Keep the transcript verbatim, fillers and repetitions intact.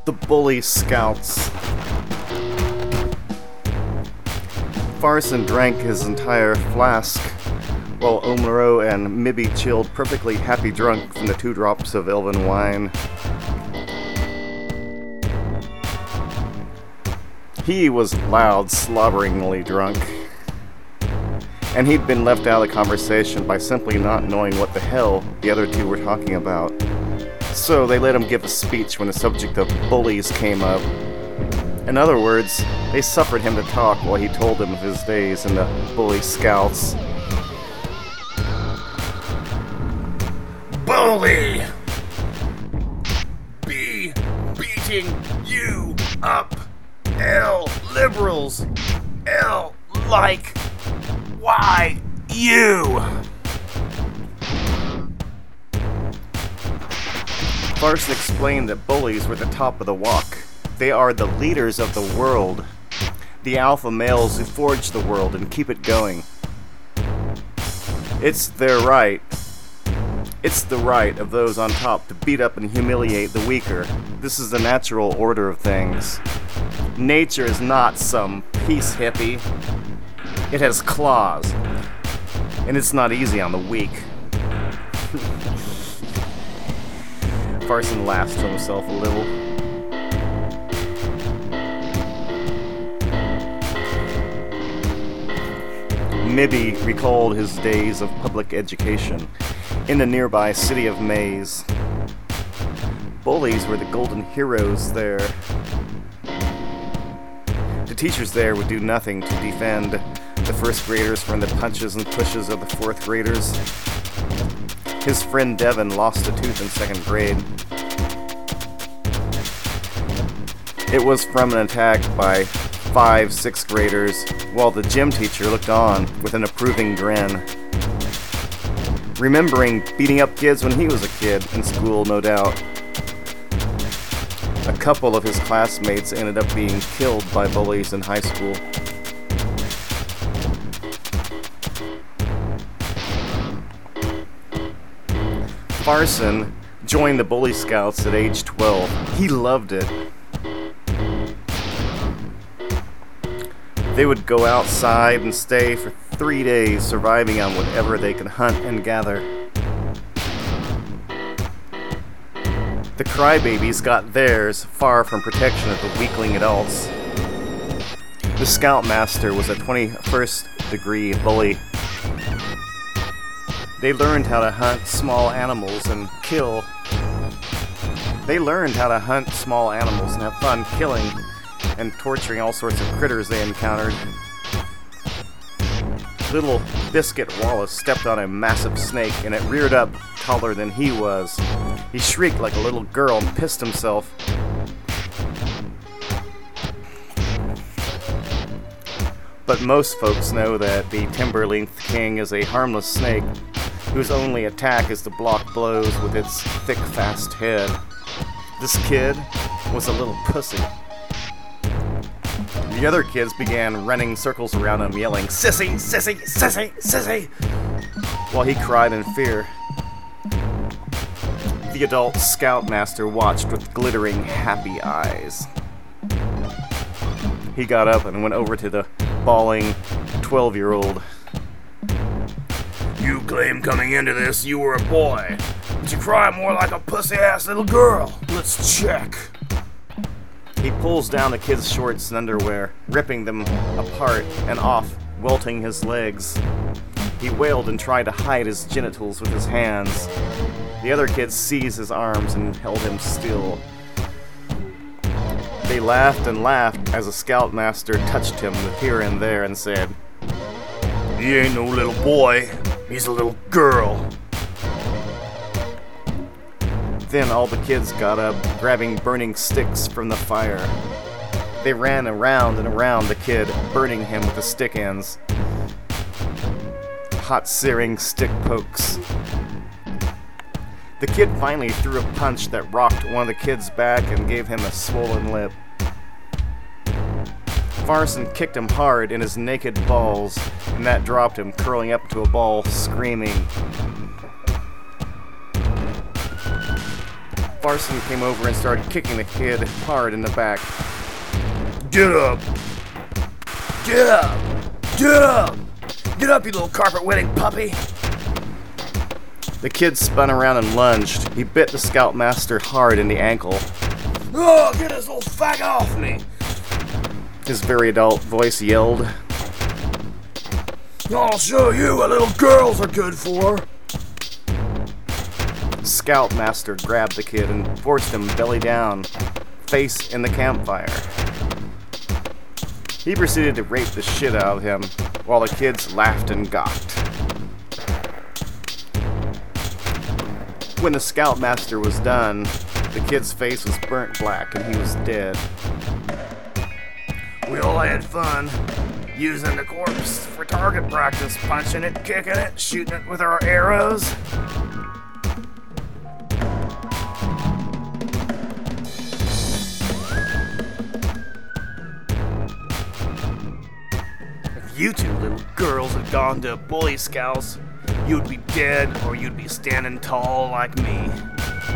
The Bully Scouts. Farson drank his entire flask, while Omaro and Mibby chilled perfectly happy drunk from the two drops of elven wine. He was loud, slobberingly drunk, and he'd been left out of the conversation by simply not knowing what the hell the other two were talking about. So they let him give a speech when the subject of bullies came up. In other words, they suffered him to talk while he told them of his days in the Bully Scouts. Bully! Be beating you up. L liberals. L like. Why you? Farson explained that bullies were the top of the walk. They are the leaders of the world. The alpha males who forge the world and keep it going. It's their right. It's the right of those on top to beat up and humiliate the weaker. This is the natural order of things. Nature is not some peace hippie. It has claws. And it's not easy on the weak. Farson laughs to himself a little. Mibby recalled his days of public education in the nearby city of Maze. Bullies were the golden heroes there. The teachers there would do nothing to defend the first graders from the punches and pushes of the fourth graders. His friend Devin lost a tooth in second grade. It was from an attack by five sixth graders, while the gym teacher looked on with an approving grin. Remembering beating up kids when he was a kid in school, no doubt. A couple of his classmates ended up being killed by bullies in high school. Farson joined the Bully Scouts at age twelve. He loved it. They would go outside and stay for three days, surviving on whatever they could hunt and gather. The crybabies got theirs far from protection of the weakling adults. The Scoutmaster was a twenty-first degree bully. They learned how to hunt small animals and kill. They learned how to hunt small animals and have fun killing and torturing all sorts of critters they encountered. Little Biscuit Wallace stepped on a massive snake and it reared up taller than he was. He shrieked like a little girl and pissed himself. But most folks know that the Timberlength King is a harmless snake whose only attack is to block blows with its thick, fast head. This kid was a little pussy. The other kids began running circles around him, yelling, "Sissy, sissy, sissy, sissy!" while he cried in fear. The adult Scoutmaster watched with glittering, happy eyes. He got up and went over to the bawling twelve-year-old. You claim coming into this you were a boy, but you cry more like a pussy-ass little girl. Let's check. He pulls down the kid's shorts and underwear, ripping them apart and off, welting his legs. He wailed and tried to hide his genitals with his hands. The other kids seized his arms and held him still. They laughed and laughed as the Scoutmaster touched him here and there and said, "He ain't no little boy, he's a little girl." Then all the kids got up, grabbing burning sticks from the fire. They ran around and around the kid, burning him with the stick ends. Hot searing stick pokes. The kid finally threw a punch that rocked one of the kids back and gave him a swollen lip. Farson kicked him hard in his naked balls, and that dropped him, curling up into a ball, screaming. Farson came over and started kicking the kid hard in the back. Get up! Get up! Get up! Get up, you little carpet-wedding puppy! The kid spun around and lunged. He bit the Scoutmaster hard in the ankle. Oh, get this little faggot off me! His very adult voice yelled. I'll show you what little girls are good for! Scoutmaster grabbed the kid and forced him belly down, face in the campfire. He proceeded to rape the shit out of him, while the kids laughed and gawked. When the Scoutmaster was done, the kid's face was burnt black and he was dead. We all had fun, using the corpse for target practice, punching it, kicking it, shooting it with our arrows. If you two little girls had gone to Boy Scouts, you'd be dead or you'd be standing tall like me.